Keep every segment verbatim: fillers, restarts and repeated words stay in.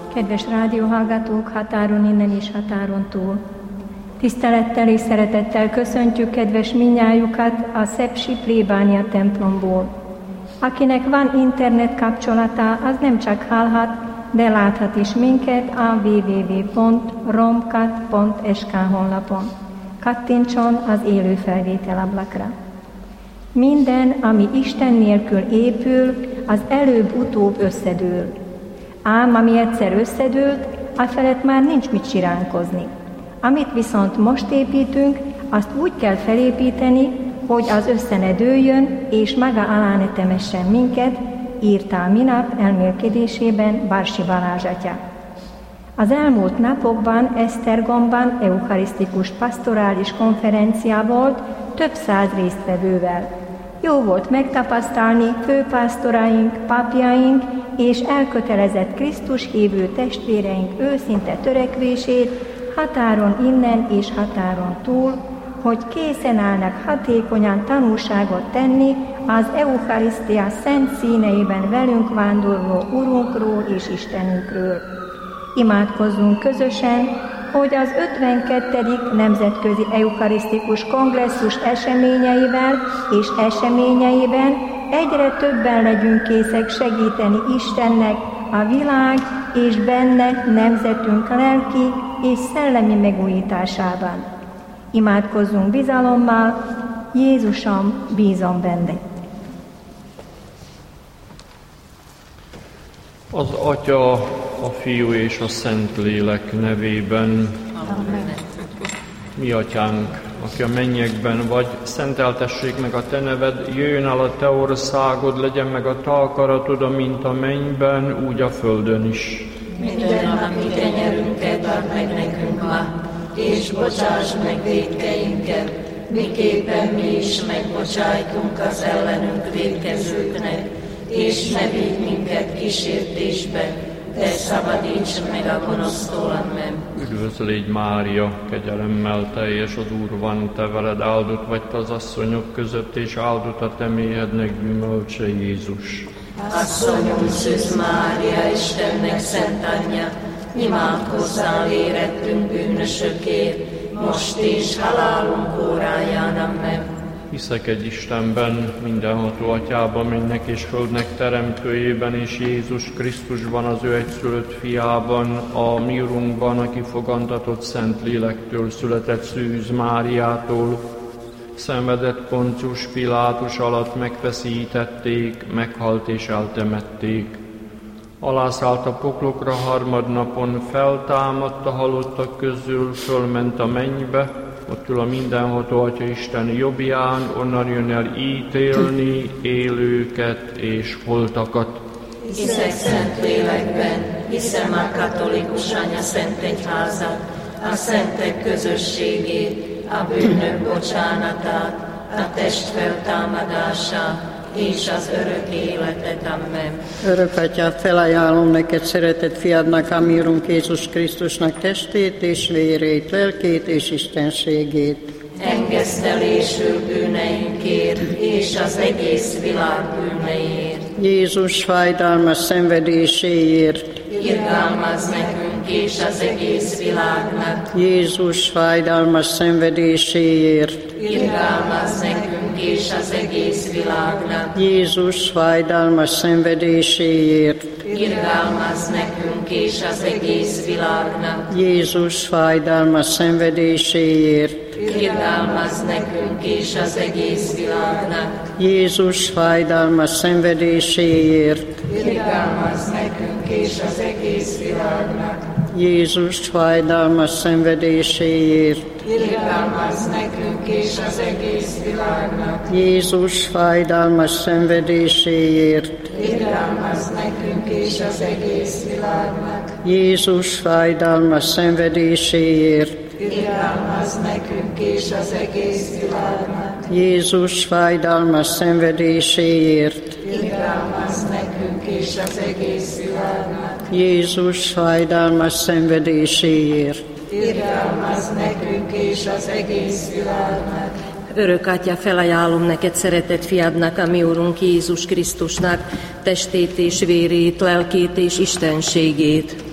Kedves rádióhallgatók határon innen és határon túl! Tisztelettel és szeretettel köszöntjük kedves minnyájukat a szepsi plébánia templomból. Akinek van internet kapcsolata, az nem csak hallhat, de láthat is minket a double-u double-u double-u pont romkat pont s k honlapon. Kattintson az élő felvétel ablakra. Minden, ami Isten nélkül épül, az előbb-utóbb összedől. Ám ami egyszer összedőlt, afelett már nincs mit siránkozni. Amit viszont most építünk, azt úgy kell felépíteni, hogy az össze ne dőljön, és maga alá ne temessen minket, írta a minap elmélkedésében Barsi Balázs atya. Az elmúlt napokban Esztergomban eucharisztikus pastorális konferencia volt több száz résztvevővel. Jó volt megtapasztalni főpásztoraink, papjaink és elkötelezett Krisztus hívő testvéreink őszinte törekvését határon innen és határon túl, hogy készen állnak hatékonyan tanúságot tenni az eucharisztia szent színeiben velünk vándorló Urunkról és Istenünkről. Imádkozzunk közösen, hogy az ötvenkettedik Nemzetközi Eucharisztikus Kongresszus eseményeivel és eseményeiben egyre többen legyünk készek segíteni Istennek a világ és benne nemzetünk lelki és szellemi megújításában. Imádkozzunk bizalommal, Jézusom, bízom benne. Az Atya, a Fiú és a Szentlélek nevében. Amen. Mi Atyánk, aki a mennyekben vagy, szenteltessék meg a Te neved, jöjjön el a Te országod, legyen meg a Te akaratod, amint a mennyben, úgy a földön is. Minden napi kenyerünket add meg nekünk ma, és bocsáss meg vétkeinket, miképpen mi is megbocsájtunk az ellenünk vétkezőknek, és ne vigy minket kísértésbe, de szabadíts meg a gonosztól, amen. Üdvözl légy Mária, kegyelemmel teljes, az Úr van te veled, áldott vagy te az asszonyok között, és áldott a te méhednek gyümölcse, Jézus. Asszonyom, Szűz Mária, Istennek szent anyja, imádkozzál érettünk bűnösökért, most és halálunk óráján, amen. Hiszek egy Istenben, mindenható Atyában, mennek és földnek teremtőjében, és Jézus Krisztusban, az ő egyszülött fiában, a mi Urunkban, aki fogantatott Szent Lélektől, született Szűz Máriától, szenvedett Poncius Pilátus alatt, megfeszítették, meghalt és eltemették. Alászállt a poklokra, harmadnapon feltámadt a halottak közül, fölment a mennybe, ott ül a mindenható Atya Isten jobbján, onnan jön el ítélni élőket és holtakat. Hiszek szent lélekben, hiszem a katolikus anya szent egyházat, a szentek közösségét, a bűnök bocsánatát, a test feltámadását és az örök életet, amen. Örök Atyám, felajánlom neked szeretett fiadnak, a mi Urunk Jézus Krisztusnak testét és vérét, lelkét és istenségét. Engesztelésül bűneinkért és az egész világ bűneiért. Jézus fájdalmas szenvedéséért. Irgalmazz nekünk és az egész világnak. Jézus fájdalmas szenvedéséért. Irgalmazz nekünk és az egész világnak. Jézus fájdalmas szenvedéséért. Irgalmazz nekünk és az egész világnak. Jézus fájdalmas szenvedéséért. Irgalmazz nekünk és az egész világnak. Jézus fájdalmas szenvedéséért. Irgalmazz nekünk és az egész világnak. Jézus fájdalmas szenvedéséért. Irgalmazz nekünk és az egész világnak. Jézus fájdalmas szenvedéséért. Irgalmazz nekünk és az egész világnak. Jézus fájdalmas szenvedéséért. Irgalmazz nekünk és az egész világnak. Jézus fájdalmas szenvedéséért. Irgalmazz nekünk és az egész világnak. Jézus fájdalmas szenvedéséért. Irgalmazz nekünk és az egész világnak. Örök Atya, felajánlom neked szeretett fiadnak, a mi Urunk Jézus Krisztusnak testét és vérét, lelkét és istenségét.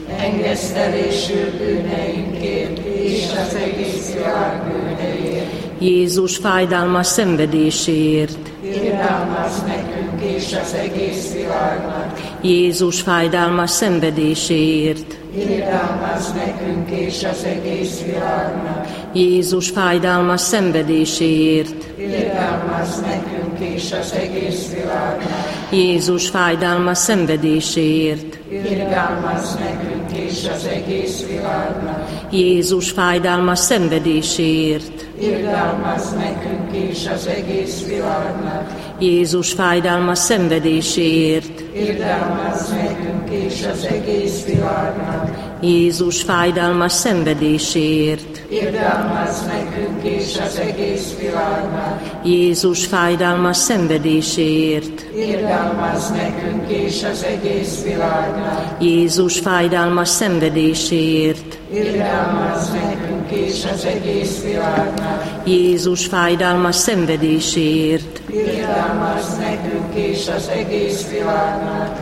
engesztelésül bűneinkért, és az egész világ bűneiért. Jézus fájdalmas szenvedéséért, Irgalmazz nekünk és az egész világnak. Jézus fájdalmas szenvedéséért, Irgalmazz nekünk és az egész világnak. Jézus fájdalmas szenvedéséért, Irgalmazz nekünk és az egész világnak. Jézus fájdalmas szenvedéséért, Irgalmazz nekünk és az egész világnak. Jézus fájdalmas szenvedéséért, Irgalmazz nekünk és az egész világnak. Jézus fájdalmas szenvedéséért, Irgalmazz nekünk és az egész világnak. Jézus fájdalmas szenvedéséért, Irgalmazz nekünk és az egész világnak. Jézus fájdalmas szenvedéséért, Irgalmazz nekünk és az egész világnak. Jézus fájdalmas szenvedéséért, Irgalmazz nekünk és az egész világnak. Jézus fájdalmas szenvedéséért, Irgalmazz nekünk és az egész világnak.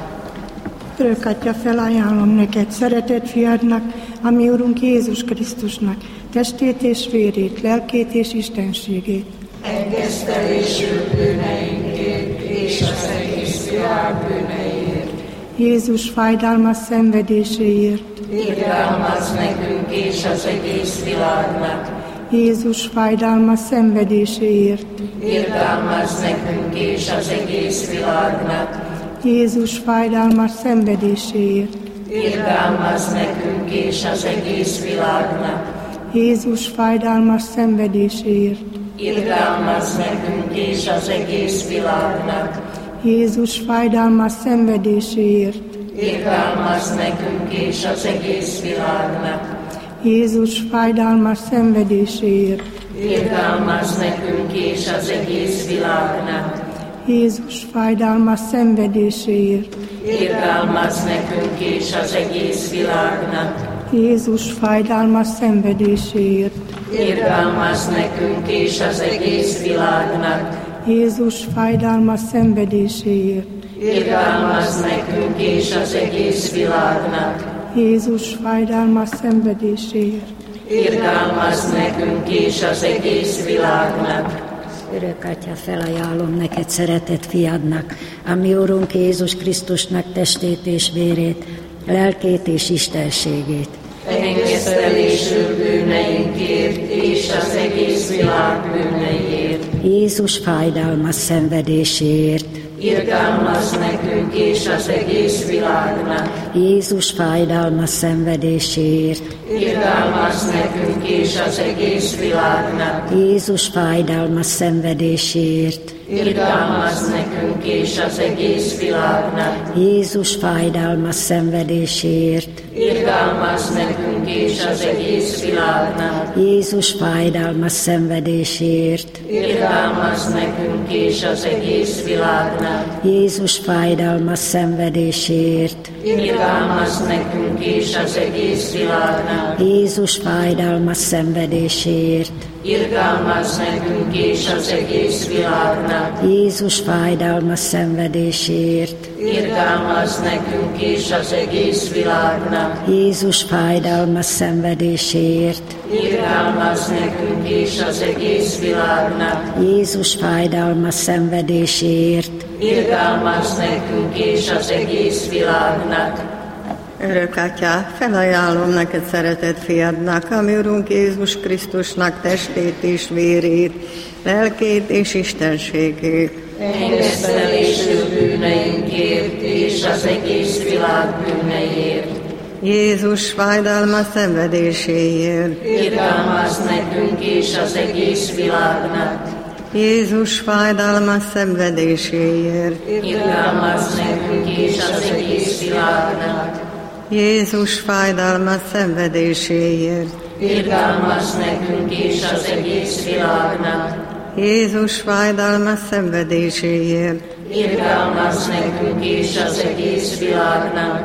Örök Atya, felajánlom neked szeretett fiadnak, a mi Urunk Jézus Krisztusnak, testét és vérét, lelkét és istenségét. Engesztelésül bűneinkért és az egész világ bűneiért. Jézus fájdalmas szenvedéséért, Irgalmazz nekünk és az egész világnak. Jézus fájdalmas szenvedéséért, Irgalmazz nekünk és az egész világnak. Jézus fájdalmas szenvedéséért, Irgalmazz nekünk és az egész világnak. Jézus fájdalmas szenvedéséért, Irgalmazz nekünk és az egész világnak. Jézus fájdalmas szenvedéséért, Irgalmazz nekünk és az egész világnak. Jézus fájdalmas szenvedéséért, Irgalmazz nekünk és az egész világnak. Jézus fájdalmas szenvedéséért, Irgalmazz nekünk és az egész világnak. Jézus fájdalmas szenvedéséért, Irgalmazz nekünk és az egész világnak. Jézus fájdalmas szenvedéséért, Irgalmazz nekünk és az egész világnak. Jézus fájdalmas szenvedéséért, Irgalmazz nekünk és az egész világnak. Örök Atya, felajánlom neked szeretett fiadnak, a mi Urunk Jézus Krisztusnak testét és vérét, lelkét és istenségét. Engesztelésül bűneinkért és az egész világ bűneiért. Jézus fájdalmas szenvedéséért, Irgalmazz nekünk és az egész világnak. Jézus fájdalmas szenvedéséért, Irgalmazz nekünk és az egész világnak. Jézus fájdalmas szenvedéséért, Irgalmazz nekünk és az egész világnak. Jézus fájdalmas szenvedéséért, Irgalmazz nekünk és az egész világnak. Jézus fájdalmas szenvedéséért, Irgalmazz nekünk és az egész világnak. Jézus fájdalmas szenvedéséért, Irgalmazz nekünk és az egész világnak. Jézus fájdalmas szenvedéséért, Irgalmazz nekünk és az egész világnak. Jézus fájdalmas szenvedéséért, Irgalmazz nekünk és az egész világnak. Jézus fájdalmas szenvedéséért, Irgalmazz nekünk és az egész világnak. Jézus fájdalmas szenvedéséért, Irgalmazz nekünk és az egész világnak. Örök Atya, felajánlom neked szeretett fiadnak, a mi Urunk Jézus Krisztusnak testét és vérét, lelkét és istenségét. Engesztelésül bűneinkért és az egész világ bűneiért. Jézus fájdalmas szenvedéséért, Irgalmazz nekünk és az egész világnak. Jézus fájdalmas szenvedéséért, Irgalmazz nekünk és az egész világnak. Jézus fájdalmas szenvedéséért, Irgalmazz nekünk és az egész világnak. Jézus fájdalmas szenvedéséért, Irgalmazz nekünk és az egész világnak.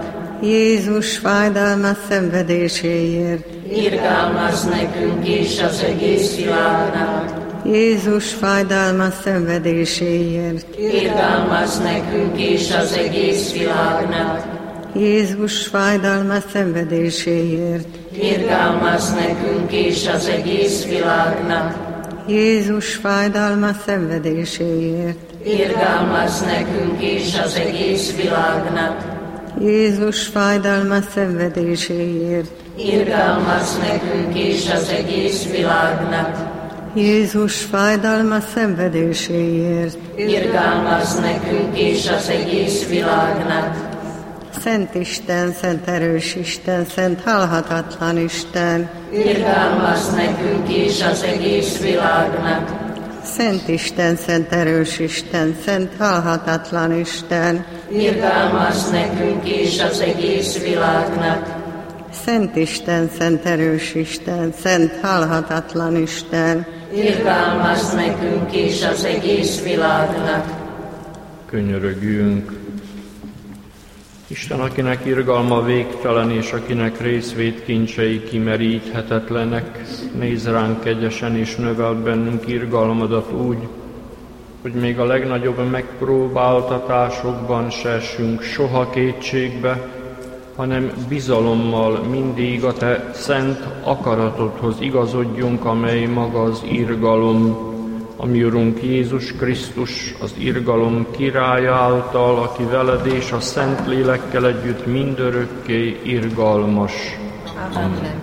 Jézus fájdalmas szenvedéséért, Irgalmazz nekünk és az egész világnak. Jézus fájdalmas szenvedéséért, Irgalmazz nekünk és az egész világnak. Jézus fájdalmas szenvedéséért, irgalmaz nekünk és az egész világnak. Jézus fájdalmas szenvedéséért, irgalmaz nekünk és az egész világnak. Jézus fájdalmas szenvedéséért, irgalmaz nekünk és az egész világnak. Jézus fájdalmas szenvedéséért, irgalmaz nekünk és az egész világnak. Szent Isten, Szent erős Isten, Szent halhatatlan Isten, irgalmaz nekünk és az egész világnak. Szent Isten, Szent erős Isten, Szent halhatatlan Isten, irgalmaz nekünk és az egész világnak. Szent Isten, Szent erős Isten, Szent halhatatlan Isten, irgalmaz nekünk és az egész világnak. Könyörögjünk. Isten, akinek irgalma végtelen, és akinek részvét kincsei kimeríthetetlenek, nézz ránk kegyesen, és növeld bennünk irgalmadat úgy, hogy még a legnagyobb megpróbáltatásokban se essünk soha kétségbe, hanem bizalommal mindig a te szent akaratodhoz igazodjunk, amely maga az irgalom, a mi Urunk Jézus Krisztus, az irgalom királya által, aki veled és a Szent Lélekkel együtt mindörökké irgalmas. Amen.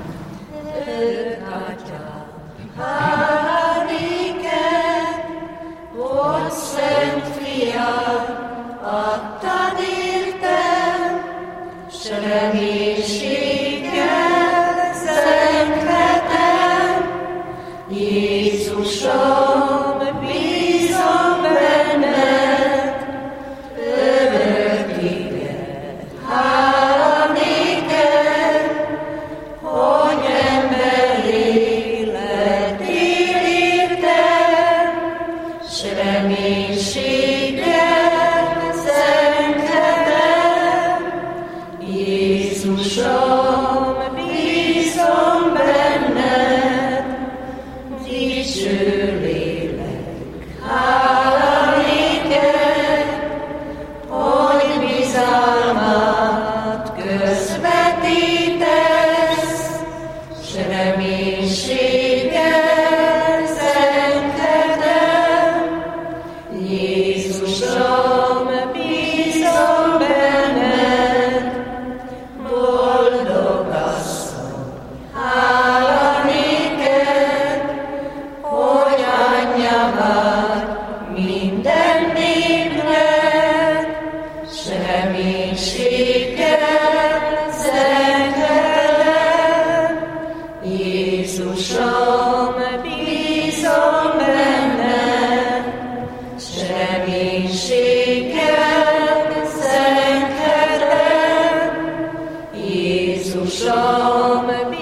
Szent Fiad, adtad értem, s reménységgel szenvedem. Jézusom, bízom benned, örökké. Hála néked, hogy emberi lettél értem, s reménységgel szenvedem. Jézusom, bízom benned, dicső lélek, hála néked, hogy bizalmat közvetítesz, s reménységgel szenvedem. Jézusom, bízom benned, boldog asszony, hála néked, hogy anyja vagy minden népnek, s reménységgel szenvedem. Jézusom, bízom benned, s reménységgel szenvedem. Jézusom,